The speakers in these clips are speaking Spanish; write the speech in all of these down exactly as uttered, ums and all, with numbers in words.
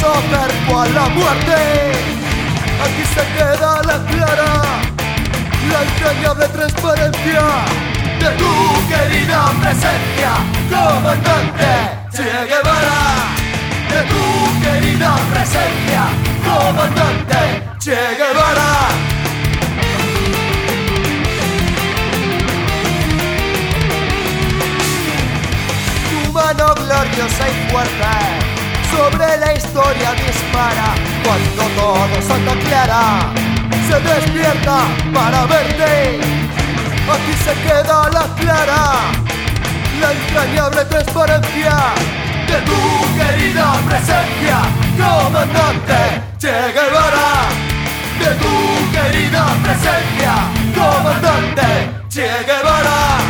miedo cerco a la muerte. Aquí se queda la clara, la entrañable transparencia de tu querida presencia, comandante Che Guevara. De tu querida presencia, comandante Che Guevara. Tu mano gloriosa y fuerte sobre la historia dispara, cuando todo Santa Clara se despierta para verte. Aquí se queda la clara, la entrañable transparencia de tu querida presencia, comandante Che Guevara. De tu querida presencia, comandante Che Guevara.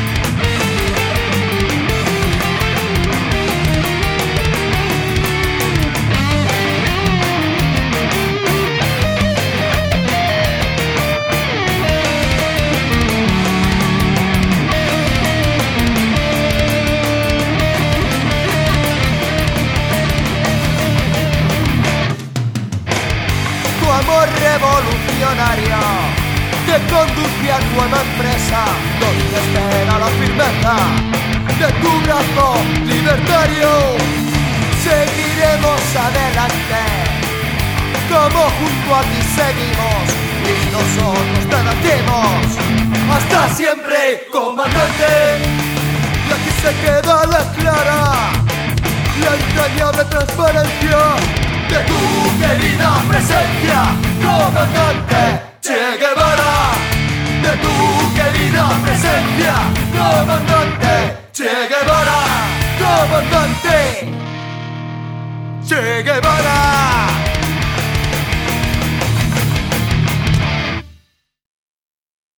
Amor revolucionario que conduce a nueva empresa, donde espera la firmeza de tu brazo libertario. Seguiremos adelante, como junto a ti seguimos, y nosotros te latimos. Hasta siempre, comandante. Y aquí se queda la clara, la entrañable transparencia de tu querida presencia, comandante Che Guevara. De tu querida presencia, comandante Che Guevara. Comandante Che Guevara.